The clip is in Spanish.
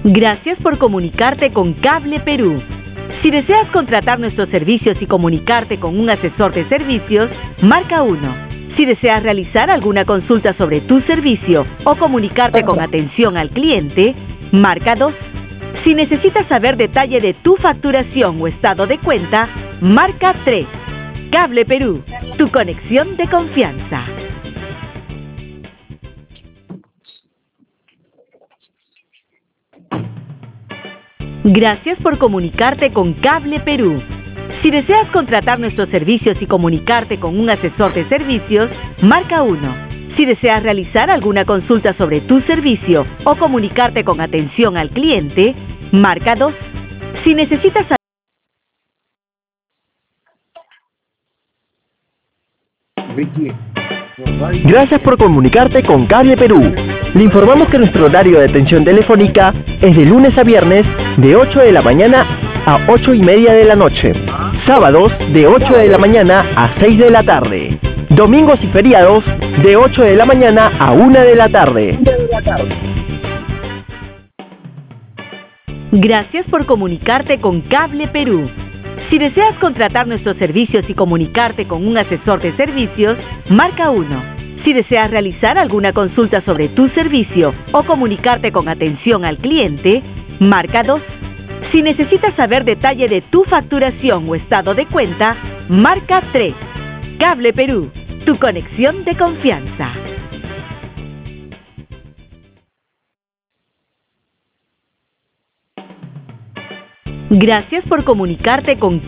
Gracias por comunicarte con Cable Perú. Si deseas contratar nuestros servicios y comunicarte con un asesor de servicios, marca 1. Si deseas realizar alguna consulta sobre tu servicio o comunicarte con atención al cliente, marca 2. Si necesitas saber detalle de tu facturación o estado de cuenta, marca 3. Cable Perú, tu conexión de confianza. Gracias por comunicarte con Cable Perú. Si deseas contratar nuestros servicios y comunicarte con un asesor de servicios, marca 1. Si deseas realizar alguna consulta sobre tu servicio o comunicarte con atención al cliente, marca 2. Si necesitas Gracias por comunicarte con Cable Perú. Le informamos que nuestro horario de atención telefónica es de lunes a viernes de 8 de la mañana a 8:30 de la noche. Sábados de 8 de la mañana a 6 de la tarde. Domingos y feriados de 8 de la mañana a 1 de la tarde. Gracias por comunicarte con Cable Perú. Si deseas contratar nuestros servicios y comunicarte con un asesor de servicios, marca 1. Si deseas realizar alguna consulta sobre tu servicio o comunicarte con atención al cliente, marca 2. Si necesitas saber detalle de tu facturación o estado de cuenta, marca 3. Cable Perú, tu conexión de confianza. Gracias por comunicarte con